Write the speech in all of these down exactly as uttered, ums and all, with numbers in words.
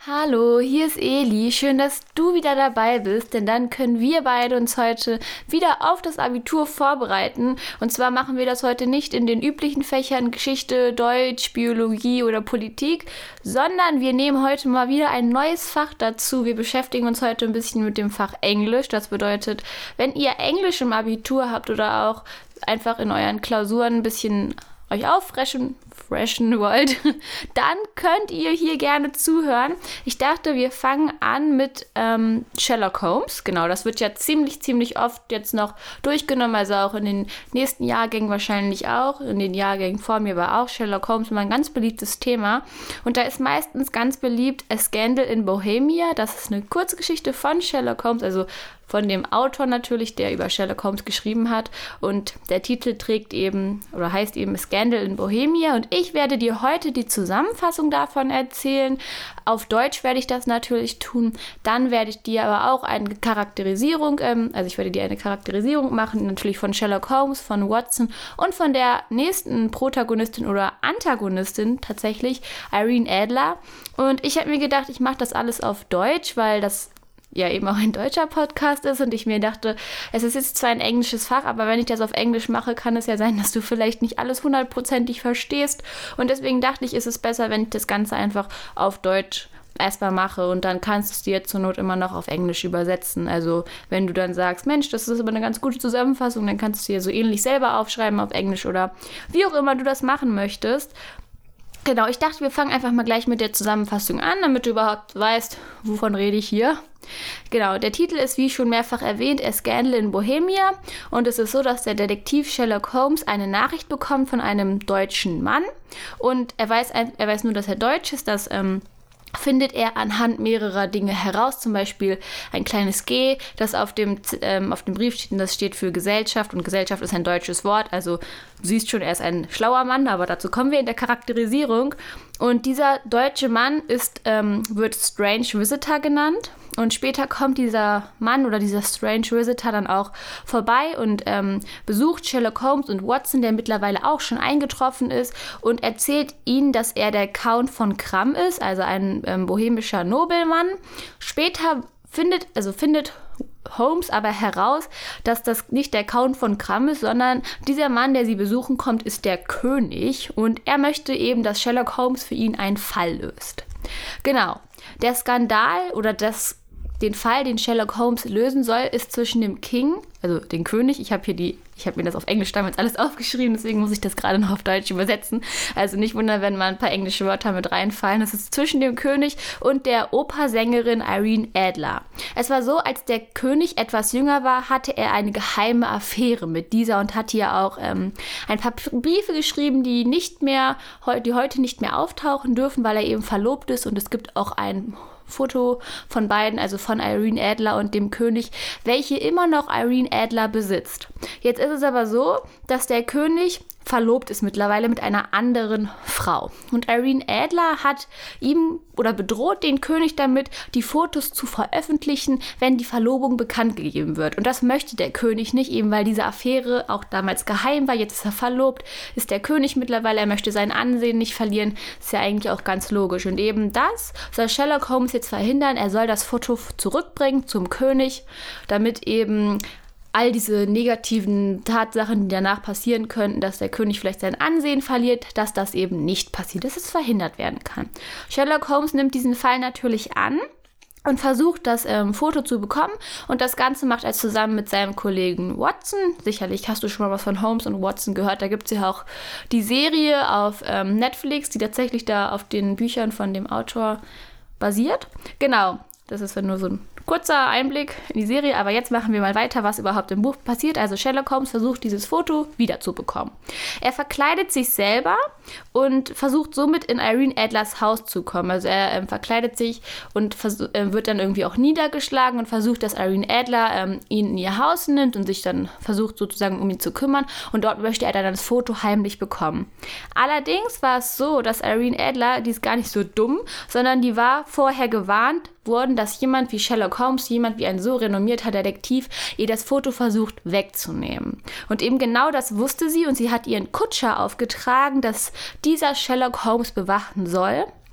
Hallo, hier ist Eli. Schön, dass du wieder dabei bist, denn dann können wir beide uns heute wieder auf das Abitur vorbereiten. Und zwar machen wir das heute nicht in den üblichen Fächern Geschichte, Deutsch, Biologie oder Politik, sondern wir nehmen heute mal wieder ein neues Fach dazu. Wir beschäftigen uns heute ein bisschen mit dem Fach Englisch. Das bedeutet, wenn ihr Englisch im Abitur habt oder auch einfach in euren Klausuren ein bisschen euch auffreschen freshen wollt, dann könnt ihr hier gerne zuhören. Ich dachte, wir fangen an mit ähm, Sherlock Holmes. Genau, das wird ja ziemlich, ziemlich oft jetzt noch durchgenommen, also auch in den nächsten Jahrgängen wahrscheinlich auch. In den Jahrgängen vor mir war auch Sherlock Holmes immer ein ganz beliebtes Thema. Und da ist meistens ganz beliebt A Scandal in Bohemia. Das ist eine Kurzgeschichte von Sherlock Holmes, also von dem Autor natürlich, der über Sherlock Holmes geschrieben hat. Und der Titel trägt eben oder heißt eben Scandal in Bohemia. Und ich werde dir heute die Zusammenfassung davon erzählen. Auf Deutsch werde ich das natürlich tun. Dann werde ich dir aber auch eine Charakterisierung, ähm, also ich werde dir eine Charakterisierung machen, natürlich von Sherlock Holmes, von Watson und von der nächsten Protagonistin oder Antagonistin tatsächlich, Irene Adler. Und ich habe mir gedacht, ich mache das alles auf Deutsch, weil das ja eben auch ein deutscher Podcast ist und ich mir dachte, es ist jetzt zwar ein englisches Fach, aber wenn ich das auf Englisch mache, kann es ja sein, dass du vielleicht nicht alles hundertprozentig verstehst und deswegen dachte ich, ist es besser, wenn ich das Ganze einfach auf Deutsch erstmal mache und dann kannst du es dir zur Not immer noch auf Englisch übersetzen. Also wenn du dann sagst, Mensch, das ist aber eine ganz gute Zusammenfassung, dann kannst du dir so ähnlich selber aufschreiben auf Englisch oder wie auch immer du das machen möchtest. Genau, ich dachte, wir fangen einfach mal gleich mit der Zusammenfassung an, damit du überhaupt weißt, wovon rede ich hier. Genau, der Titel ist, wie schon mehrfach erwähnt, A Scandal in Bohemia. Und es ist so, dass der Detektiv Sherlock Holmes eine Nachricht bekommt von einem deutschen Mann. Und er weiß, er weiß nur, dass er deutsch ist, dass ähm, findet er anhand mehrerer Dinge heraus, zum Beispiel ein kleines G, das auf dem, ähm, auf dem Brief steht, und das steht für Gesellschaft, und Gesellschaft ist ein deutsches Wort, also du siehst schon, er ist ein schlauer Mann, aber dazu kommen wir in der Charakterisierung. Und dieser deutsche Mann ist, ähm, wird Strange Visitor genannt. Und später kommt dieser Mann oder dieser Strange Visitor dann auch vorbei und ähm, besucht Sherlock Holmes und Watson, der mittlerweile auch schon eingetroffen ist, und erzählt ihnen, dass er der Count von Cram ist, also ein ähm, bohemischer Nobelmann. Später findet, also findet Holmes aber heraus, dass das nicht der Count von Cram ist, sondern dieser Mann, der sie besuchen kommt, ist der König und er möchte eben, dass Sherlock Holmes für ihn einen Fall löst. Genau, der Skandal oder das Den Fall, den Sherlock Holmes lösen soll, ist zwischen dem King, also den König, ich habe hier die, ich habe mir das auf Englisch damals alles aufgeschrieben, deswegen muss ich das gerade noch auf Deutsch übersetzen. Also nicht wundern, wenn mal ein paar englische Wörter mit reinfallen. Das ist zwischen dem König und der Opernsängerin Irene Adler. Es war so, als der König etwas jünger war, hatte er eine geheime Affäre mit dieser und hat hier auch ähm, ein paar Briefe geschrieben, die nicht mehr, die heute nicht mehr auftauchen dürfen, weil er eben verlobt ist, und es gibt auch ein Foto von beiden, also von Irene Adler und dem König, welche immer noch Irene Adler besitzt. Jetzt ist es aber so, dass der König verlobt ist mittlerweile mit einer anderen Frau. Und Irene Adler hat ihm oder bedroht den König damit, die Fotos zu veröffentlichen, wenn die Verlobung bekannt gegeben wird. Und das möchte der König nicht, eben weil diese Affäre auch damals geheim war. Jetzt ist er verlobt, ist der König mittlerweile, er möchte sein Ansehen nicht verlieren. Ist ja eigentlich auch ganz logisch. Und eben das soll Sherlock Holmes jetzt verhindern. Er soll das Foto zurückbringen zum König, damit eben all diese negativen Tatsachen, die danach passieren könnten, dass der König vielleicht sein Ansehen verliert, dass das eben nicht passiert, dass es verhindert werden kann. Sherlock Holmes nimmt diesen Fall natürlich an und versucht, das ähm, Foto zu bekommen, und das Ganze macht er zusammen mit seinem Kollegen Watson. Sicherlich hast du schon mal was von Holmes und Watson gehört, da gibt es ja auch die Serie auf ähm, Netflix, die tatsächlich da auf den Büchern von dem Autor basiert. Genau, das ist nur so ein kurzer Einblick in die Serie, aber jetzt machen wir mal weiter, was überhaupt im Buch passiert. Also Sherlock Holmes versucht, dieses Foto wiederzubekommen. Er verkleidet sich selber und versucht somit in Irene Adlers Haus zu kommen. Also er ähm, verkleidet sich und vers- äh, wird dann irgendwie auch niedergeschlagen und versucht, dass Irene Adler ähm, ihn in ihr Haus nimmt und sich dann versucht, sozusagen um ihn zu kümmern. Und dort möchte er dann das Foto heimlich bekommen. Allerdings war es so, dass Irene Adler, die ist gar nicht so dumm, sondern die war vorher gewarnt worden, dass jemand wie Sherlock Holmes, jemand wie ein so renommierter Detektiv, ihr das Foto versucht wegzunehmen. Und eben genau das wusste sie, und sie hat ihren Kutscher aufgetragen, dass dieser Sherlock Holmes bewachen soll.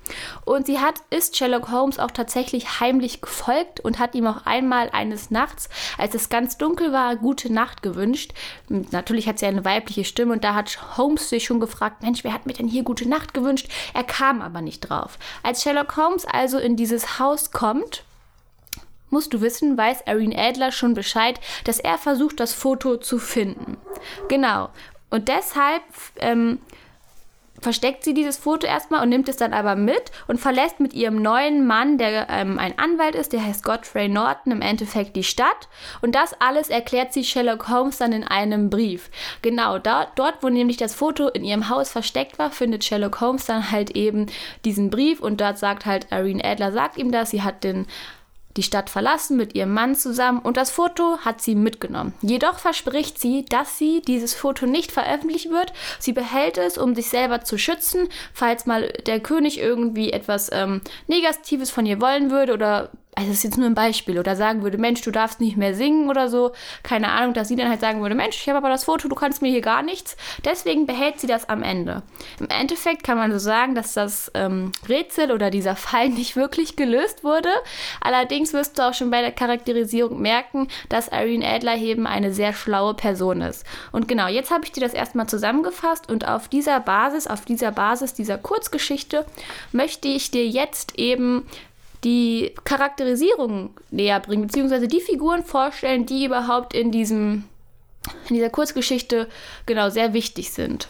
Und sie hat, ist Sherlock Holmes auch tatsächlich heimlich gefolgt und hat ihm auch einmal eines Nachts, als es ganz dunkel war, gute Nacht gewünscht. Natürlich hat sie eine weibliche Stimme und da hat Holmes sich schon gefragt, Mensch, wer hat mir denn hier gute Nacht gewünscht? Er kam aber nicht drauf. Als Sherlock Holmes also in dieses Haus kommt, musst du wissen, weiß Irene Adler schon Bescheid, dass er versucht, das Foto zu finden. Genau. Und deshalb ähm, versteckt sie dieses Foto erstmal und nimmt es dann aber mit und verlässt mit ihrem neuen Mann, der ähm, ein Anwalt ist, der heißt Godfrey Norton, im Endeffekt die Stadt. Und das alles erklärt sie Sherlock Holmes dann in einem Brief. Genau, da, dort, wo nämlich das Foto in ihrem Haus versteckt war, findet Sherlock Holmes dann halt eben diesen Brief und dort sagt halt Irene Adler, sagt ihm das, sie hat den die Stadt verlassen mit ihrem Mann zusammen und das Foto hat sie mitgenommen. Jedoch verspricht sie, dass sie dieses Foto nicht veröffentlichen wird. Sie behält es, um sich selber zu schützen, falls mal der König irgendwie etwas ähm, Negatives von ihr wollen würde oder, also das ist jetzt nur ein Beispiel, oder sagen würde, Mensch, du darfst nicht mehr singen oder so. Keine Ahnung, dass sie dann halt sagen würde, Mensch, ich habe aber das Foto, du kannst mir hier gar nichts. Deswegen behält sie das am Ende. Im Endeffekt kann man so sagen, dass das ähm, Rätsel oder dieser Fall nicht wirklich gelöst wurde. Allerdings wirst du auch schon bei der Charakterisierung merken, dass Irene Adler eben eine sehr schlaue Person ist. Und genau, jetzt habe ich dir das erstmal zusammengefasst und auf dieser Basis, auf dieser Basis dieser Kurzgeschichte möchte ich dir jetzt eben die Charakterisierung näher bringen, beziehungsweise die Figuren vorstellen, die überhaupt in diesem, in dieser Kurzgeschichte genau sehr wichtig sind.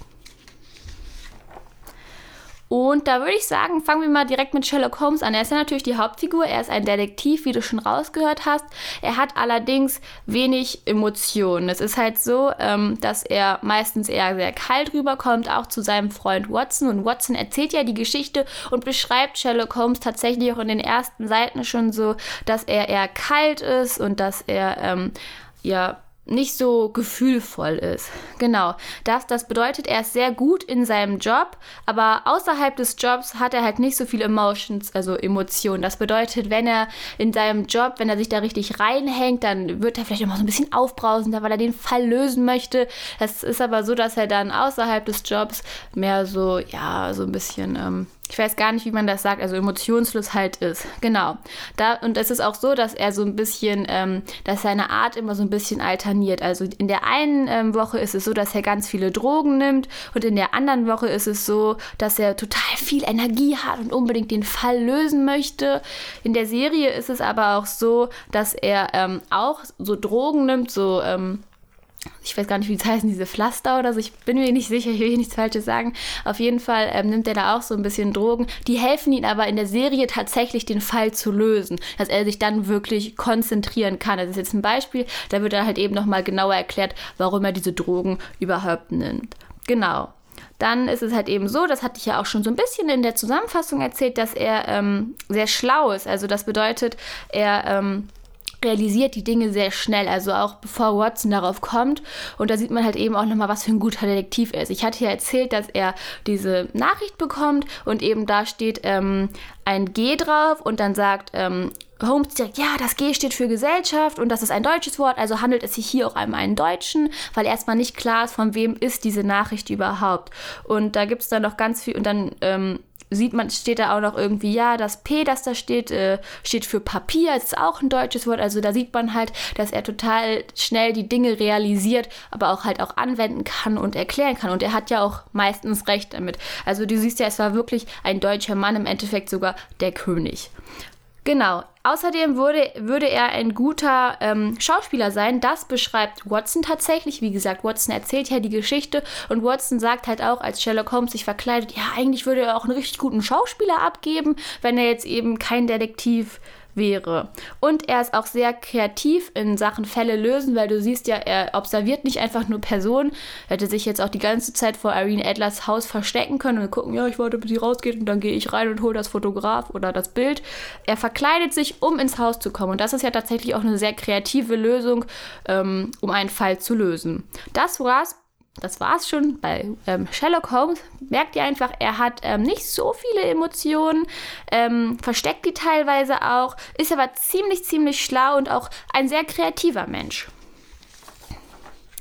Und da würde ich sagen, fangen wir mal direkt mit Sherlock Holmes an. Er ist ja natürlich die Hauptfigur, er ist ein Detektiv, wie du schon rausgehört hast. Er hat allerdings wenig Emotionen. Es ist halt so, ähm, dass er meistens eher sehr kalt rüberkommt, auch zu seinem Freund Watson. Und Watson erzählt ja die Geschichte und beschreibt Sherlock Holmes tatsächlich auch in den ersten Seiten schon so, dass er eher kalt ist und dass er, ähm, ja, nicht so gefühlvoll ist. Genau. Das, das bedeutet, er ist sehr gut in seinem Job, aber außerhalb des Jobs hat er halt nicht so viel Emotions, also Emotionen. Das bedeutet, wenn er in seinem Job, wenn er sich da richtig reinhängt, dann wird er vielleicht immer so ein bisschen aufbrausender, weil er den Fall lösen möchte. Das ist aber so, dass er dann außerhalb des Jobs mehr so, ja, so ein bisschen, ähm, ich weiß gar nicht, wie man das sagt, also emotionslos halt ist. Genau. Da, und es ist auch so, dass er so ein bisschen, ähm, dass seine Art immer so ein bisschen alterniert. Also in der einen ähm, Woche ist es so, dass er ganz viele Drogen nimmt und in der anderen Woche ist es so, dass er total viel Energie hat und unbedingt den Fall lösen möchte. In der Serie ist es aber auch so, dass er ähm, auch so Drogen nimmt, so, ähm, ich weiß gar nicht, wie es heißen, diese Pflaster oder so, ich bin mir nicht sicher, ich will hier nichts Falsches sagen. Auf jeden Fall ähm, nimmt er da auch so ein bisschen Drogen. Die helfen ihm aber in der Serie tatsächlich, den Fall zu lösen, dass er sich dann wirklich konzentrieren kann. Das ist jetzt ein Beispiel, da wird dann halt eben nochmal genauer erklärt, warum er diese Drogen überhaupt nimmt. Genau. Dann ist es halt eben so, das hatte ich ja auch schon so ein bisschen in der Zusammenfassung erzählt, dass er ähm, sehr schlau ist. Also das bedeutet, er ähm, realisiert die Dinge sehr schnell, also auch bevor Watson darauf kommt. Und da sieht man halt eben auch nochmal, was für ein guter Detektiv er ist. Ich hatte ja erzählt, dass er diese Nachricht bekommt und eben da steht ähm, ein G drauf und dann sagt ähm, Holmes direkt, ja, das G steht für Gesellschaft und das ist ein deutsches Wort, also handelt es sich hier auch um einen Deutschen, weil erstmal nicht klar ist, von wem ist diese Nachricht überhaupt. Und da gibt es dann noch ganz viel und dann ähm, sieht man, steht da auch noch irgendwie, ja, das P, das da steht, äh, steht für Papier, das ist auch ein deutsches Wort, also da sieht man halt, dass er total schnell die Dinge realisiert, aber auch halt auch anwenden kann und erklären kann und er hat ja auch meistens recht damit. Also du siehst ja, es war wirklich ein deutscher Mann, im Endeffekt sogar der König. Genau. Außerdem würde, würde er ein guter ähm, Schauspieler sein. Das beschreibt Watson tatsächlich. Wie gesagt, Watson erzählt ja die Geschichte und Watson sagt halt auch, als Sherlock Holmes sich verkleidet, ja, eigentlich würde er auch einen richtig guten Schauspieler abgeben, wenn er jetzt eben kein Detektiv wäre. Und er ist auch sehr kreativ in Sachen Fälle lösen, weil du siehst ja, er observiert nicht einfach nur Personen. Er hätte sich jetzt auch die ganze Zeit vor Irene Adlers Haus verstecken können und gucken, ja, ich warte, bis sie rausgeht und dann gehe ich rein und hole das Fotograf oder das Bild. Er verkleidet sich, um ins Haus zu kommen. Und das ist ja tatsächlich auch eine sehr kreative Lösung, ähm, um einen Fall zu lösen. Das war's. Das war's schon bei ähm, Sherlock Holmes. Merkt ihr einfach, er hat ähm, nicht so viele Emotionen, ähm, versteckt die teilweise auch, ist aber ziemlich, ziemlich schlau und auch ein sehr kreativer Mensch.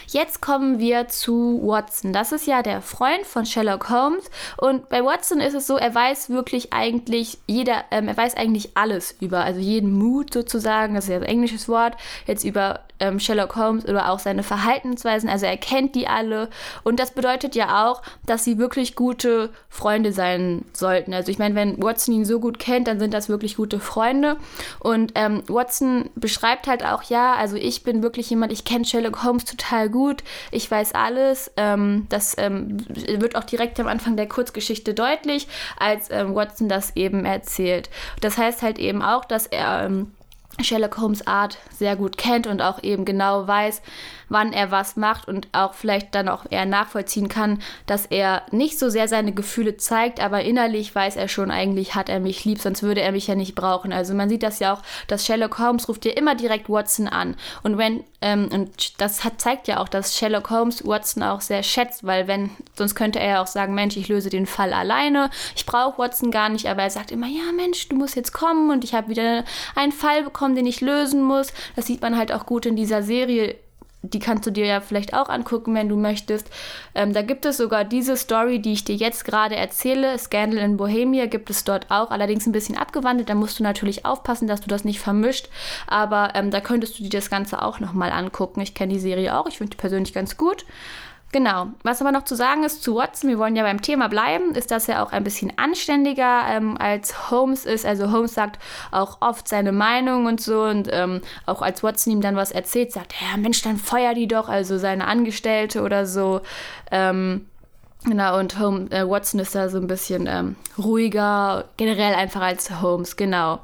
Jetzt kommen wir zu Watson. Das ist ja der Freund von Sherlock Holmes. Und bei Watson ist es so, er weiß wirklich eigentlich jeder, ähm, er weiß eigentlich alles über, also jeden Mood sozusagen, das ist ja ein englisches Wort, jetzt über ähm, Sherlock Holmes oder auch seine Verhaltensweisen. Also er kennt die alle. Und das bedeutet ja auch, dass sie wirklich gute Freunde sein sollten. Also ich meine, wenn Watson ihn so gut kennt, dann sind das wirklich gute Freunde. Und ähm, Watson beschreibt halt auch, ja, also ich bin wirklich jemand, ich kenne Sherlock Holmes total gut, ich weiß alles. Ähm, das ähm, wird auch direkt am Anfang der Kurzgeschichte deutlich, als ähm, Watson das eben erzählt. Das heißt halt eben auch, dass er ähm, Sherlock Holmes Art sehr gut kennt und auch eben genau weiß, wann er was macht und auch vielleicht dann auch eher nachvollziehen kann, dass er nicht so sehr seine Gefühle zeigt, aber innerlich weiß er schon, eigentlich hat er mich lieb, sonst würde er mich ja nicht brauchen. Also man sieht das ja auch, dass Sherlock Holmes ruft ja immer direkt Watson an. Und wenn, ähm, und das hat, zeigt ja auch, dass Sherlock Holmes Watson auch sehr schätzt, weil wenn, sonst könnte er ja auch sagen, Mensch, ich löse den Fall alleine, ich brauche Watson gar nicht, aber er sagt immer, ja Mensch, du musst jetzt kommen und ich habe wieder einen Fall bekommen, den ich lösen muss. Das sieht man halt auch gut in dieser Serie. Die kannst du dir ja vielleicht auch angucken, wenn du möchtest. Ähm, da gibt es sogar diese Story, die ich dir jetzt gerade erzähle, Scandal in Bohemia, gibt es dort auch, allerdings ein bisschen abgewandelt. Da musst du natürlich aufpassen, dass du das nicht vermischt. Aber ähm, da könntest du dir das Ganze auch nochmal angucken. Ich kenne die Serie auch, ich finde die persönlich ganz gut. Genau, was aber noch zu sagen ist zu Watson, wir wollen ja beim Thema bleiben, ist, dass er auch ein bisschen anständiger ähm, als Holmes ist. Also Holmes sagt auch oft seine Meinung und so und ähm, auch als Watson ihm dann was erzählt, sagt er, ja Mensch, dann feuer die doch, also seine Angestellte oder so. Ähm, genau, und Holmes, äh, Watson ist da so ein bisschen ähm, ruhiger, generell einfach als Holmes, genau.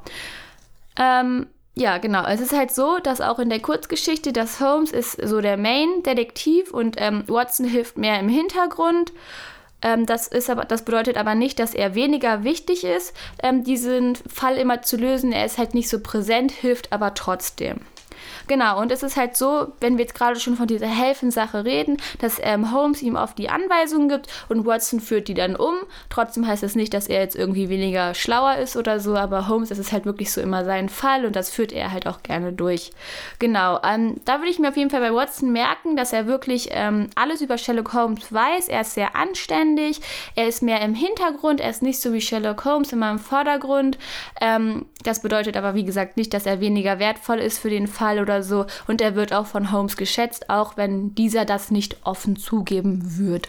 Ähm, Ja, genau. Es ist halt so, dass auch in der Kurzgeschichte, dass Holmes ist so der Main-Detektiv und ähm, Watson hilft mehr im Hintergrund. Ähm, das ist aber, das bedeutet aber nicht, dass er weniger wichtig ist, ähm, diesen Fall immer zu lösen. Er ist halt nicht so präsent, hilft aber trotzdem. Genau, und es ist halt so, wenn wir jetzt gerade schon von dieser Helfensache reden, dass ähm, Holmes ihm oft die Anweisungen gibt und Watson führt die dann um. Trotzdem heißt das nicht, dass er jetzt irgendwie weniger schlauer ist oder so, aber Holmes, das ist halt wirklich so immer sein Fall und das führt er halt auch gerne durch. Genau, ähm, da würde ich mir auf jeden Fall bei Watson merken, dass er wirklich ähm, alles über Sherlock Holmes weiß. Er ist sehr anständig, er ist mehr im Hintergrund, er ist nicht so wie Sherlock Holmes immer im Vordergrund. Ähm, das bedeutet aber, wie gesagt, nicht, dass er weniger wertvoll ist für den Fall oder so. Und er wird auch von Holmes geschätzt, auch wenn dieser das nicht offen zugeben würde.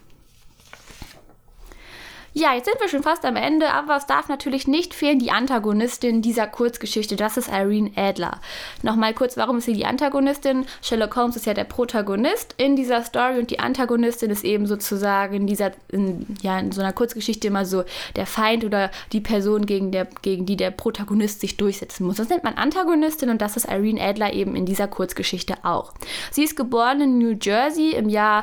Ja, jetzt sind wir schon fast am Ende, aber es darf natürlich nicht fehlen, die Antagonistin dieser Kurzgeschichte, das ist Irene Adler. Nochmal kurz, warum ist sie die Antagonistin? Sherlock Holmes ist ja der Protagonist in dieser Story und die Antagonistin ist eben sozusagen in dieser, in, ja, in so einer Kurzgeschichte immer so der Feind oder die Person, gegen, der, gegen die der Protagonist sich durchsetzen muss. Das nennt man Antagonistin und das ist Irene Adler eben in dieser Kurzgeschichte auch. Sie ist geboren in New Jersey im Jahr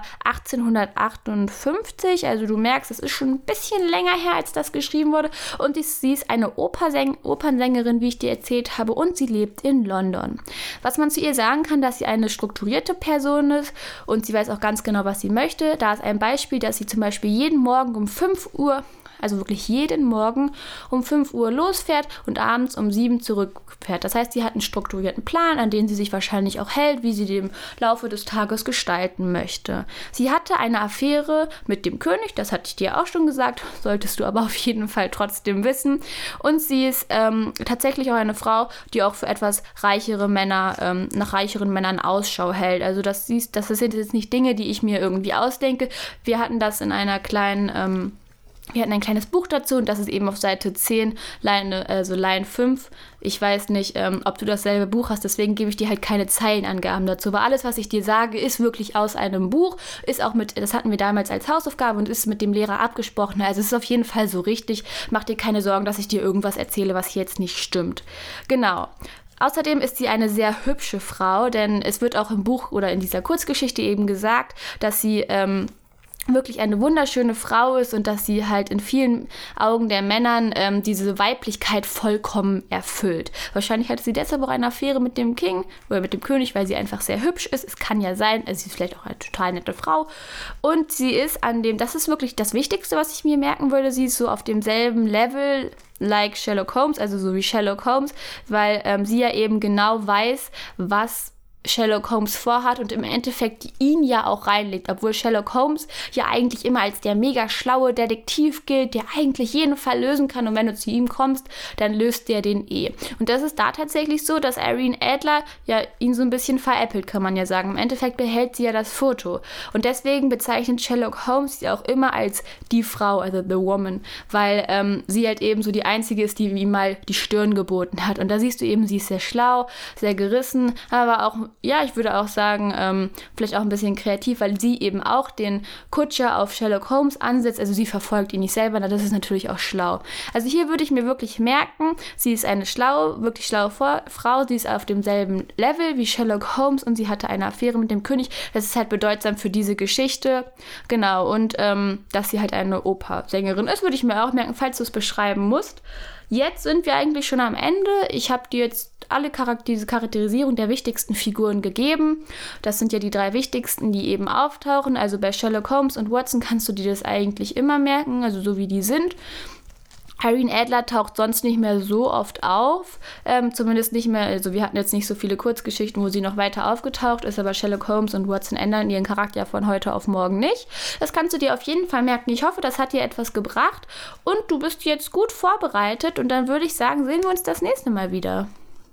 achtzehnhundertachtundfünfzig, also du merkst, es ist schon ein bisschen länger her, als das geschrieben wurde. Und sie ist eine Opernsäng- Opernsängerin, wie ich dir erzählt habe, und sie lebt in London. Was man zu ihr sagen kann, dass sie eine strukturierte Person ist und sie weiß auch ganz genau, was sie möchte. Da ist ein Beispiel, dass sie zum Beispiel jeden Morgen um fünf Uhr, also wirklich jeden Morgen um fünf Uhr losfährt und abends um sieben zurückfährt. Das heißt, sie hat einen strukturierten Plan, an den sie sich wahrscheinlich auch hält, wie sie den Laufe des Tages gestalten möchte. Sie hatte eine Affäre mit dem König, das hatte ich dir auch schon gesagt, solltest du aber auf jeden Fall trotzdem wissen. Und sie ist ähm, tatsächlich auch eine Frau, die auch für etwas reichere Männer, ähm, nach reicheren Männern Ausschau hält. Also das, das sind jetzt nicht Dinge, die ich mir irgendwie ausdenke. Wir hatten das in einer kleinen... Ähm, Wir hatten ein kleines Buch dazu und das ist eben auf Seite zehn, Line, also Line fünf. Ich weiß nicht, ähm, ob du dasselbe Buch hast, deswegen gebe ich dir halt keine Zeilenangaben dazu. Aber alles, was ich dir sage, ist wirklich aus einem Buch, ist auch mit, das hatten wir damals als Hausaufgabe und ist mit dem Lehrer abgesprochen. Also es ist auf jeden Fall so richtig. Mach dir keine Sorgen, dass ich dir irgendwas erzähle, was hier jetzt nicht stimmt. Genau. Außerdem ist sie eine sehr hübsche Frau, denn es wird auch im Buch oder in dieser Kurzgeschichte eben gesagt, dass sie... Ähm, wirklich eine wunderschöne Frau ist und dass sie halt in vielen Augen der Männern ähm, diese Weiblichkeit vollkommen erfüllt. Wahrscheinlich hatte sie deshalb auch eine Affäre mit dem King oder mit dem König, weil sie einfach sehr hübsch ist. Es kann ja sein, also sie ist vielleicht auch eine total nette Frau. Und sie ist an dem, das ist wirklich das Wichtigste, was ich mir merken würde, sie ist so auf demselben Level like Sherlock Holmes, also so wie Sherlock Holmes, weil ähm, sie ja eben genau weiß, was Sherlock Holmes vorhat und im Endeffekt ihn ja auch reinlegt, obwohl Sherlock Holmes ja eigentlich immer als der mega schlaue Detektiv gilt, der eigentlich jeden Fall lösen kann und wenn du zu ihm kommst, dann löst der den eh. Und das ist da tatsächlich so, dass Irene Adler ja ihn so ein bisschen veräppelt, kann man ja sagen. Im Endeffekt behält sie ja das Foto und deswegen bezeichnet Sherlock Holmes sie auch immer als die Frau, also the woman, weil ähm, sie halt eben so die einzige ist, die ihm mal die Stirn geboten hat und da siehst du eben, sie ist sehr schlau, sehr gerissen, aber auch ja, ich würde auch sagen, ähm, vielleicht auch ein bisschen kreativ, weil sie eben auch den Kutscher auf Sherlock Holmes ansetzt. Also sie verfolgt ihn nicht selber, na, das ist natürlich auch schlau. Also hier würde ich mir wirklich merken, sie ist eine schlaue, wirklich schlaue Frau, sie ist auf demselben Level wie Sherlock Holmes und sie hatte eine Affäre mit dem König. Das ist halt bedeutsam für diese Geschichte. Genau, und ähm, dass sie halt eine Opernsängerin ist, würde ich mir auch merken, falls du es beschreiben musst. Jetzt sind wir eigentlich schon am Ende. Ich habe dir jetzt alle Charakter- diese Charakterisierung der wichtigsten Figuren gegeben. Das sind ja die drei wichtigsten, die eben auftauchen. Also bei Sherlock Holmes und Watson kannst du dir das eigentlich immer merken, also so wie die sind. Irene Adler taucht sonst nicht mehr so oft auf, ähm, zumindest nicht mehr, also wir hatten jetzt nicht so viele Kurzgeschichten, wo sie noch weiter aufgetaucht ist, aber Sherlock Holmes und Watson ändern ihren Charakter von heute auf morgen nicht. Das kannst du dir auf jeden Fall merken. Ich hoffe, das hat dir etwas gebracht und du bist jetzt gut vorbereitet und dann würde ich sagen, sehen wir uns das nächste Mal wieder.